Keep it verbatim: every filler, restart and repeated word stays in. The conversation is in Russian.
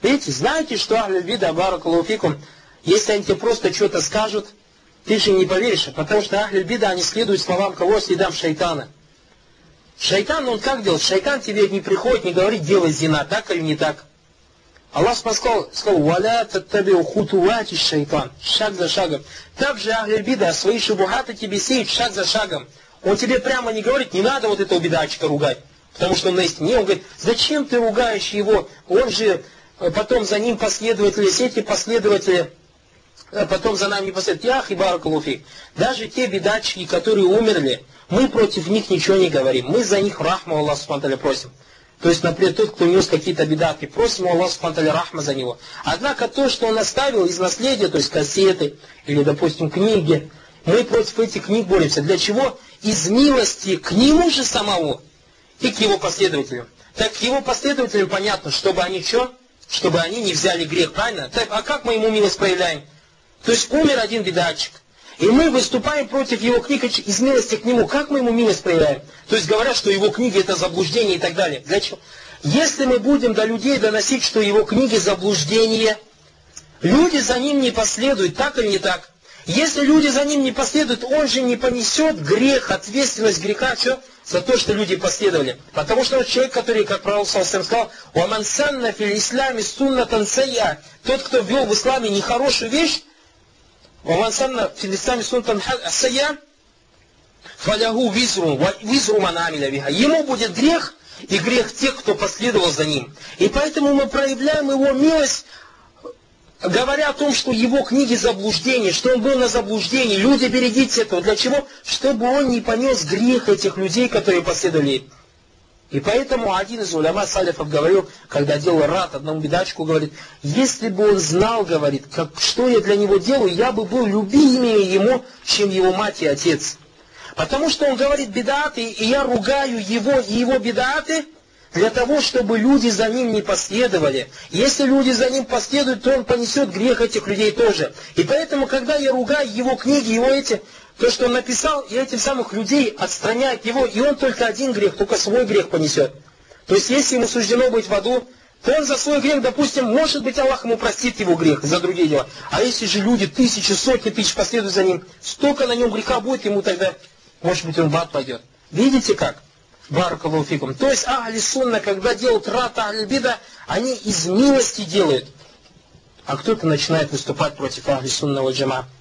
Видите, знаете, что ахль бида, баракаллаху фикум, если они тебе просто что-то скажут, ты же не поверишь, потому что ахль бида, они следуют словам кого? Следам шайтана. Шайтан, он как делает? Шайтан тебе не приходит, не говорит, делай зина, так или не так. Аллах сказал, сказал, «Валя таттабиу хутуати шайтан», шаг за шагом. Также ахль бида свои шубухаты тебе сеет шаг за шагом. Он тебе прямо не говорит, не надо вот этого бидачка ругать, потому что он на истине. Он говорит, зачем ты ругаешь его? Он же, потом за ним последователи, все эти последователи, потом за нами не последуют. Ях и баракаллаху фик. Даже те бидачки, которые умерли, мы против них ничего не говорим. Мы за них рахму Аллаху субхану ва тааля просим. То есть, например, тот, кто нес какие-то бидаты, просим Аллаху субхану ва тааля рахма за него. Однако то, что он оставил из наследия, то есть кассеты или, допустим, книги, мы против этих книг боремся. Для чего? Из милости к нему же самому и к его последователям. Так к его последователям понятно, чтобы они что? Чтобы они не взяли грех, правильно? Так, а как мы ему милость проявляем? То есть умер один бидатчик, и мы выступаем против его книг из милости к нему. Как мы ему милость проявляем? То есть говорят, что его книги это заблуждение и так далее. Для чего? Если мы будем до людей доносить, что его книги заблуждение, люди за ним не последуют, так или не так? Если люди за ним не последуют, он же не понесет грех, ответственность греха, что? За то, что люди последовали. Потому что он человек, который, как пророк сказал, «Уаман санна фил исламе суннатан сайя». Тот, кто ввел в исламе нехорошую вещь, «Уаман санна фил исламе суннатан сайя», «Фаляху визру, визру ман амиля биха». Ему будет грех и грех тех, кто последовал за ним. И поэтому мы проявляем его милость, говоря о том, что его книги заблуждение, что он был на заблуждении. Люди, берегитесь этого. Для чего? Чтобы он не понес грех этих людей, которые последовали. И поэтому один из уляма салифов говорил, когда делал рад одному бидачку, говорит, если бы он знал, говорит, как, что я для него делаю, я бы был любимее ему, чем его мать и отец. Потому что он говорит бидаты, и я ругаю его и его бидаты, для того, чтобы люди за ним не последовали. Если люди за ним последуют, то он понесет грех этих людей тоже. И поэтому, когда я ругаю его книги, его эти, то, что он написал, и этих самых людей отстраняет его, и он только один грех, только свой грех понесет. То есть, если ему суждено быть в аду, то он за свой грех, допустим, может быть, Аллах ему простит его грех за другие дела. А если же люди, тысячи, сотни тысяч последуют за ним, столько на нем греха будет, ему тогда, может быть, он в ад пойдет. Видите как? Баракаллаху фикум. То есть ахли сунна, когда делают рат ахли бида, они из милости делают. А кто-то начинает выступать против ахли сунна валь джама.